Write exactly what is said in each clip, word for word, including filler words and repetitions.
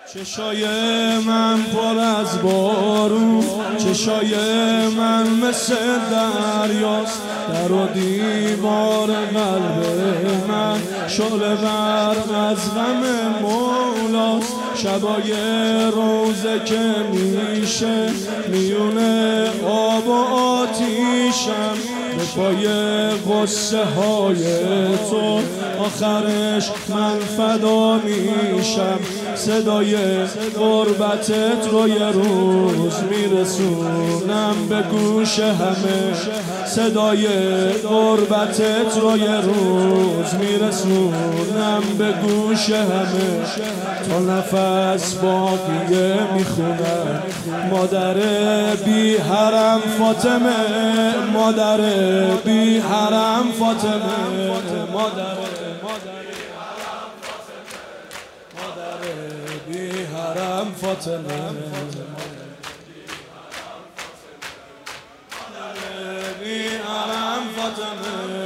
چشای من پر از بارون، چشای من مثل دریاست، در و دیوار قلب من شعله برق از غم مولاست. شبای روزه که میشه میونه آب و آتیشم، به پای غصه های تو آخرش من فدا میشم. صدای غربتت رو یه روز میرسونم به گوش همه، صدای غربتت رو یه روز میرسونم به گوش همه. تا نفس باقیه میخونم مادر بی حرم فاطمه، مادر بی حرم فاطمه، مادر بی حرم فاطمه، بی حرم فاطمه.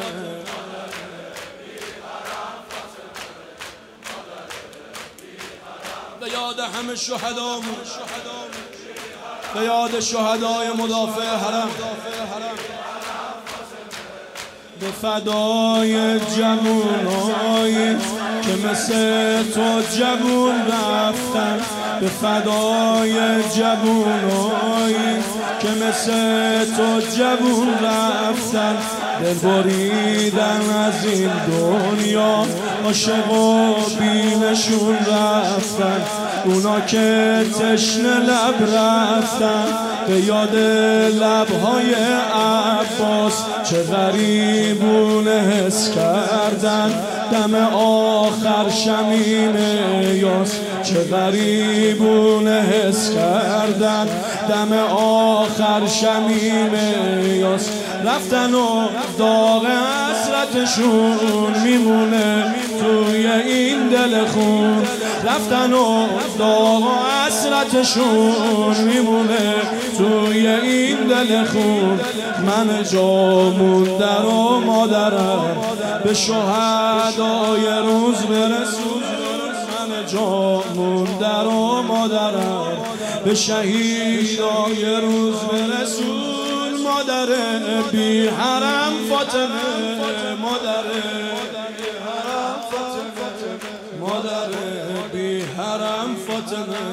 به یاد همه شهدامون، به یاد شهدای مدافع حرم، به فدای جوانایی که مثل تو جوون رفتن، به فدای جوانایی که مثل تو جوون رفتن. دل بریدن از این دنیا عاشق و بینشون رفتن، اونا که تشنه لب رفتن. به یاد لبهای عباس چه غریبونه حس کردن، دم آخر شمیم یاس چه غریبونه حس کردن، دم آخر شمیم یاس. رفتن و داغ حسرتشون میمونه توی این دل خون، رفتن و داغ حسرتشون میمونه توی این دل خون. من جا مونده رو مادرم به شهدای روز برسون، من جا مونده رو مادرم به شهیدای روز برسون. مادر بی حرم فاطمه، مادر بی حرم فاطمه، مادر بی حرم فاطمه،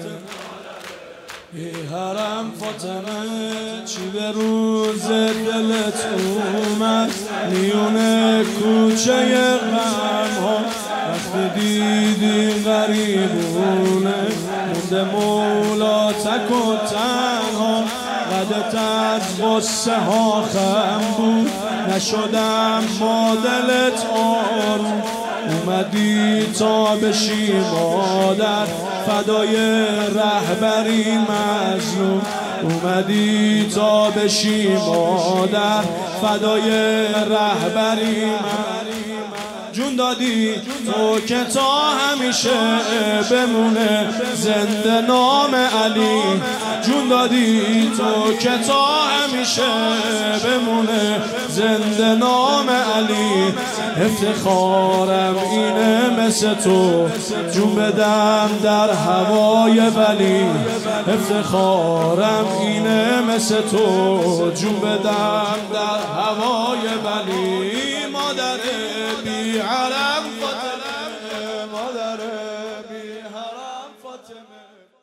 بی حرم فاطمه. چی به روز دلت اومد میونه کوچه غم ها، وقتی دیدی غریبونه مونده مولا تک و تنها. قدت از غصه ها خم بود نشدم با دلت آروم، اومدی تا بشی مادر فدای رهبری مظلوم، اومدی تا بشی مادر فدای رهبری مظلوم. جون دادی تو که تا همیشه بمونه زنده نام علی، جون دادی تو که تا همیشه بمونه زنده نام علی. افتخارم اینه مثل تو جون بدم در هوای ولی، افتخارم اینه مثل تو جون بدم در هوای ولی. مادر بی حرم فاطمه، مادر بی حرم فاطمه.